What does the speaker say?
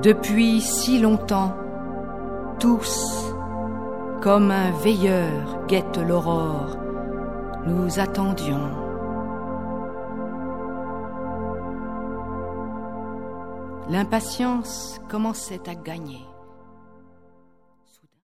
Depuis si longtemps, tous, comme un veilleur guette l'aurore, nous attendions. L'impatience commençait à gagner.